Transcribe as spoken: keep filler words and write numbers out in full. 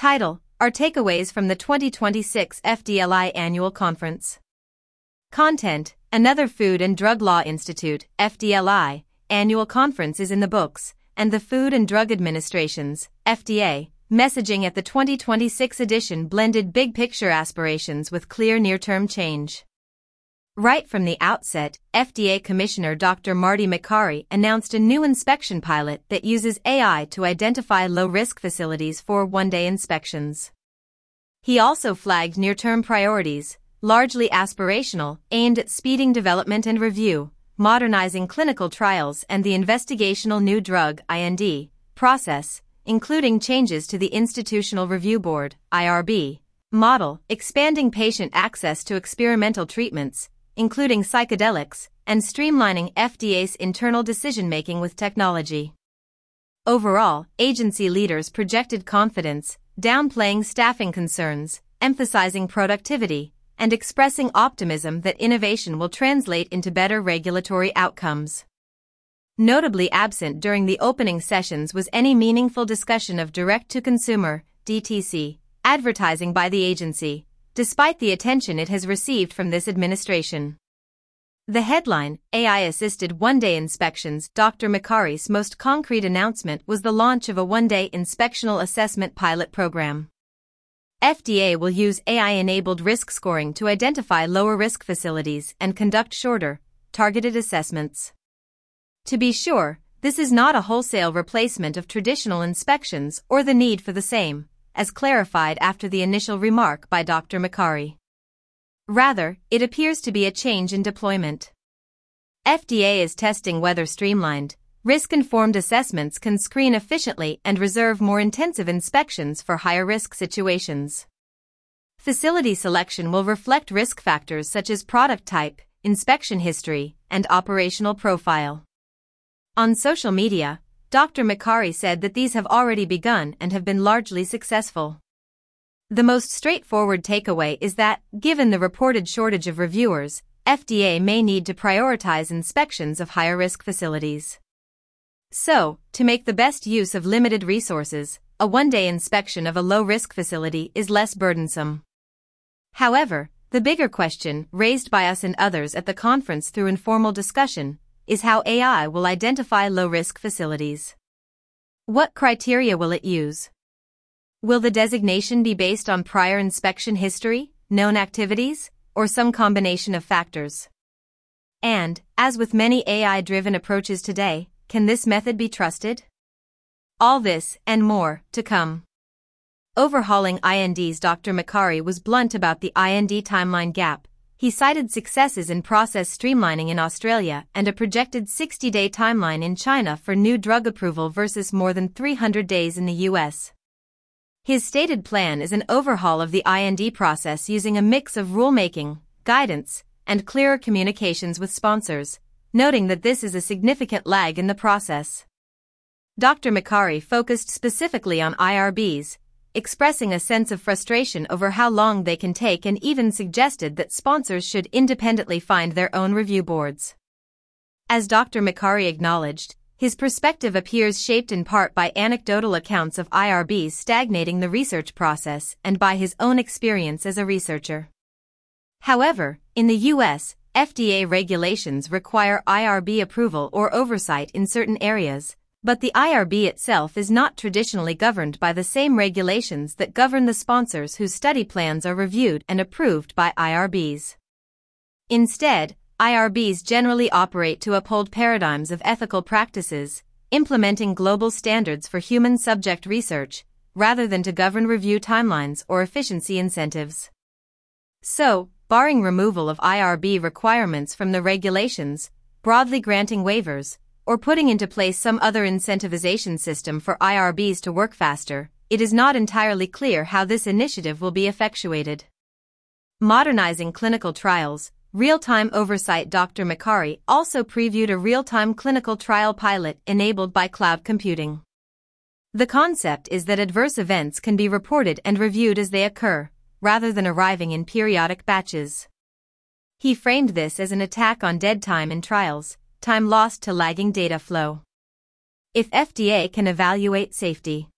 Title: Our Takeaways from the twenty twenty-six F D L I Annual Conference. Content: Another Food and Drug Law Institute, F D L I, Annual Conference is in the books, and the Food and Drug Administration's, F D A, messaging at the twenty twenty-six edition blended big-picture aspirations with clear near-term change. Right from the outset, F D A Commissioner Doctor Marty Makary announced a new inspection pilot that uses A I to identify low-risk facilities for one-day inspections. He also flagged near-term priorities, largely aspirational, aimed at speeding development and review, modernizing clinical trials and the investigational new drug I N D process, including changes to the Institutional Review Board I R B model, expanding patient access to experimental treatments, including psychedelics, and streamlining F D A's internal decision-making with technology. Overall, agency leaders projected confidence, downplaying staffing concerns, emphasizing productivity, and expressing optimism that innovation will translate into better regulatory outcomes. Notably absent during the opening sessions was any meaningful discussion of direct-to-consumer, D T C, advertising by the agency, despite the attention it has received from this administration. The headline, A I-Assisted One-Day Inspections. Doctor Makary's most concrete announcement was the launch of a one-day inspectional assessment pilot program. F D A will use A I-enabled risk scoring to identify lower-risk facilities and conduct shorter, targeted assessments. To be sure, this is not a wholesale replacement of traditional inspections or the need for the same, as clarified after the initial remark by Doctor Makary. Rather, it appears to be a change in deployment. F D A is testing whether streamlined, risk-informed assessments can screen efficiently and reserve more intensive inspections for higher-risk situations. Facility selection will reflect risk factors such as product type, inspection history, and operational profile. On social media, Doctor Makary said that these have already begun and have been largely successful. The most straightforward takeaway is that, given the reported shortage of reviewers, F D A may need to prioritize inspections of higher-risk facilities. So, to make the best use of limited resources, a one-day inspection of a low-risk facility is less burdensome. However, the bigger question, raised by us and others at the conference through informal discussion, is how A I will identify low-risk facilities. What criteria will it use? Will the designation be based on prior inspection history, known activities, or some combination of factors? And, as with many A I-driven approaches today, can this method be trusted? All this, and more, to come. Overhauling I N Ds. Doctor Makary was blunt about the I N D timeline gap. He cited successes in process streamlining in Australia and a projected sixty-day timeline in China for new drug approval versus more than three hundred days in the U S. His stated plan is an overhaul of the I N D process using a mix of rulemaking, guidance, and clearer communications with sponsors, noting that this is a significant lag in the process. Doctor Makary focused specifically on I R Bs, expressing a sense of frustration over how long they can take and even suggested that sponsors should independently find their own review boards. As Doctor Makary acknowledged, his perspective appears shaped in part by anecdotal accounts of I R Bs stagnating the research process and by his own experience as a researcher. However, in the U S, F D A regulations require I R B approval or oversight in certain areas, but the I R B itself is not traditionally governed by the same regulations that govern the sponsors whose study plans are reviewed and approved by I R Bs. Instead, I R Bs generally operate to uphold paradigms of ethical practices, implementing global standards for human subject research, rather than to govern review timelines or efficiency incentives. So, barring removal of I R B requirements from the regulations, broadly granting waivers, or putting into place some other incentivization system for I R Bs to work faster, it is not entirely clear how this initiative will be effectuated. Modernizing clinical trials, real-time oversight. Doctor Makary also previewed a real-time clinical trial pilot enabled by cloud computing. The concept is that adverse events can be reported and reviewed as they occur, rather than arriving in periodic batches. He framed this as an attack on dead time in trials, time lost to lagging data flow. If F D A can evaluate safety,